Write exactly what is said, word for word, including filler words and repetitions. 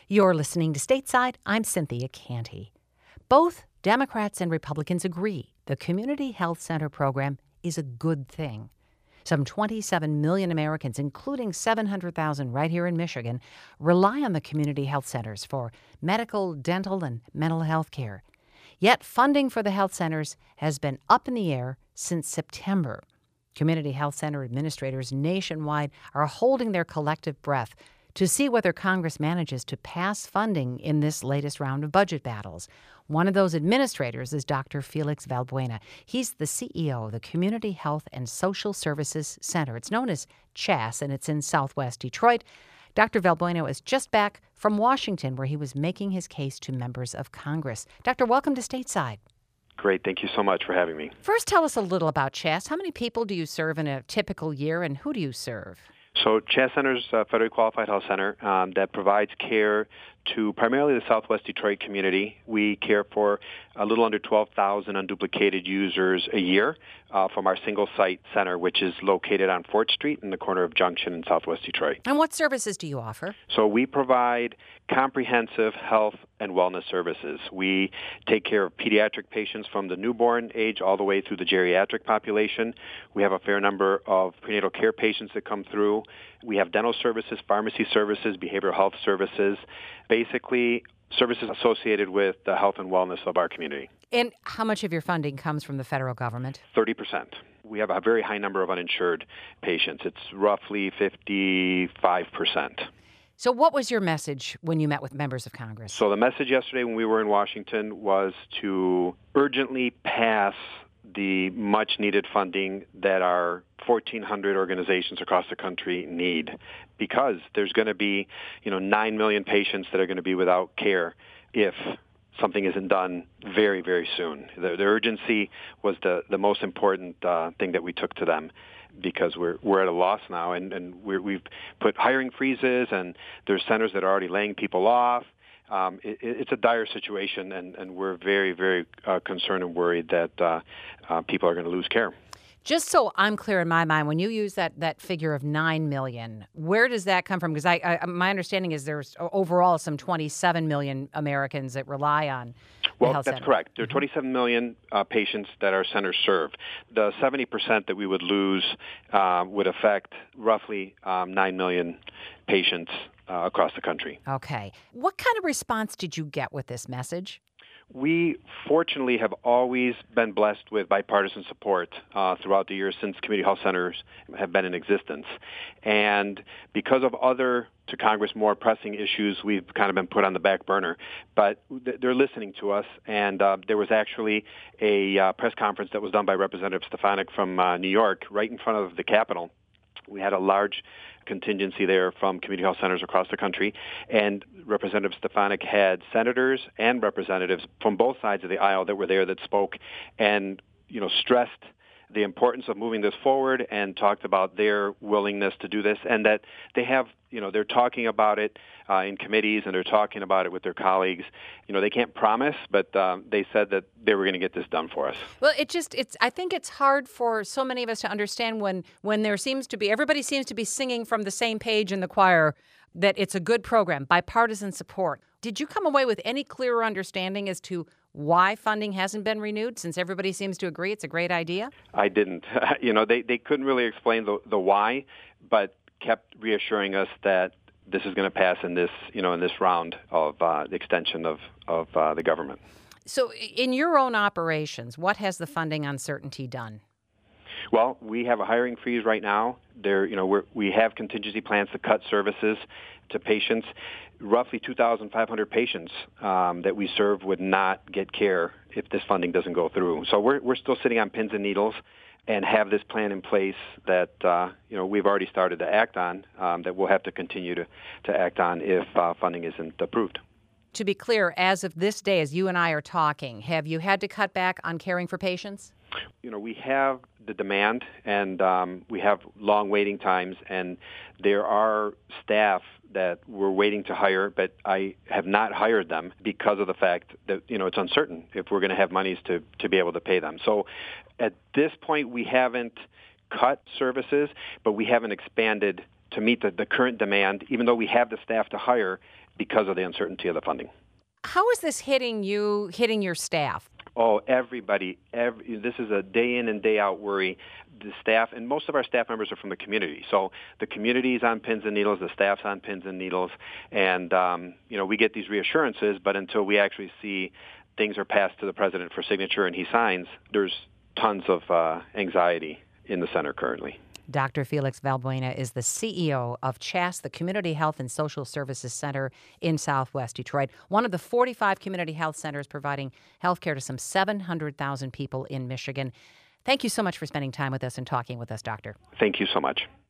You're listening to Stateside. I'm Cynthia Canty. Both Democrats and Republicans agree the Community Health Center program is a good thing. Some twenty-seven million Americans, including seven hundred thousand right here in Michigan, rely on the community health centers for medical, dental, and mental health care. Yet funding for the health centers has been up in the air since September. Community health center administrators nationwide are holding their collective breath to see whether Congress manages to pass funding in this latest round of budget battles. One of those administrators is Doctor Felix Valbuena. He's the C E O of the Community Health and Social Services Center. It's known as CHASS, and it's in southwest Detroit. Doctor Valbuena is just back from Washington, where he was making his case to members of Congress. Doctor, welcome to Stateside. Great. Thank you so much for having me. First, tell us a little about CHASS. How many people do you serve in a typical year, and who do you serve? So CHASS Center is a federally qualified health center um, that provides care to primarily the southwest Detroit community. We care for a little under twelve thousand unduplicated users a year uh, from our single-site center, which is located on Fort Street in the corner of Junction in southwest Detroit. And what services do you offer? So we provide comprehensive health and wellness services. We take care of pediatric patients from the newborn age all the way through the geriatric population. We have a fair number of prenatal care patients that come through. We have dental services, pharmacy services, behavioral health services, basically services associated with the health and wellness of our community. And how much of your funding comes from the federal government? thirty percent. We have a very high number of uninsured patients. It's roughly fifty-five percent. So what was your message when you met with members of Congress? So the message yesterday when we were in Washington was to urgently pass the much-needed funding that our fourteen hundred organizations across the country need, because there's going to be, you know, nine million patients that are going to be without care if something isn't done very, very soon. The, the urgency was the, the most important uh, thing that we took to them, because we're we're at a loss now, and, and we're, we've put hiring freezes, and there's centers that are already laying people off. Um, it, it's a dire situation, and, and we're very, very uh, concerned and worried that uh, uh, people are going to lose care. Just so I'm clear in my mind, when you use that, that figure of nine million, where does that come from? Because I, I, my understanding is there's overall some twenty-seven million Americans that rely on the Well, health that's center. correct. There are twenty-seven million uh, patients that our centers serve. The seventy percent that we would lose uh, would affect roughly um, nine million patients uh, across the country. Okay. What kind of response did you get with this message? We fortunately have always been blessed with bipartisan support uh, throughout the years since community health centers have been in existence. And because of other, to Congress, more pressing issues, we've kind of been put on the back burner. But they're listening to us, and uh, there was actually a uh, press conference that was done by Representative Stefanik from uh, New York right in front of the Capitol. We had a large contingency there from community health centers across the country, and Representative Stefanik had senators and representatives from both sides of the aisle that were there that spoke and, you know, stressed the importance of moving this forward and talked about their willingness to do this, and that they have, you know, they're talking about it uh, in committees, and they're talking about it with their colleagues. You know, they can't promise, but um, they said that they were going to get this done for us. Well, it just, it's, I think it's hard for so many of us to understand when, when there seems to be, everybody seems to be singing from the same page in the choir, that it's a good program, bipartisan support. Did you come away with any clearer understanding as to why funding hasn't been renewed, since everybody seems to agree it's a great idea? I didn't. You know, they, they couldn't really explain the, the why, but kept reassuring us that this is going to pass in this, you know, in this round of uh, the extension of, of uh, the government. So in your own operations, what has the funding uncertainty done? Well, we have a hiring freeze right now. There, you know, we're, we have contingency plans to cut services to patients. Roughly two thousand five hundred patients um, that we serve would not get care if this funding doesn't go through. So we're we're still sitting on pins and needles, and have this plan in place that uh, you know we've already started to act on. Um, that we'll have to continue to to act on if uh, funding isn't approved. To be clear, as of this day, as you and I are talking, have you had to cut back on caring for patients? You know, we have the demand, and um, we have long waiting times, and there are staff that we're waiting to hire, but I have not hired them because of the fact that, you know, it's uncertain if we're going to have monies to, to be able to pay them. So at this point, we haven't cut services, but we haven't expanded to meet the, the current demand, even though we have the staff to hire because of the uncertainty of the funding. How is this hitting you, hitting your staff? Oh, everybody. Every, this is a day in and day out worry. The staff, and most of our staff members are from the community. So the community's on pins and needles, the staff's on pins and needles. And, um, you know, we get these reassurances, but until we actually see things are passed to the president for signature and he signs, there's tons of uh, anxiety in the center currently. Doctor Felix Valbuena is the C E O of C H A S, the Community Health and Social Services Center in Southwest Detroit, one of the forty-five community health centers providing health care to some seven hundred thousand people in Michigan. Thank you so much for spending time with us and talking with us, Doctor. Thank you so much.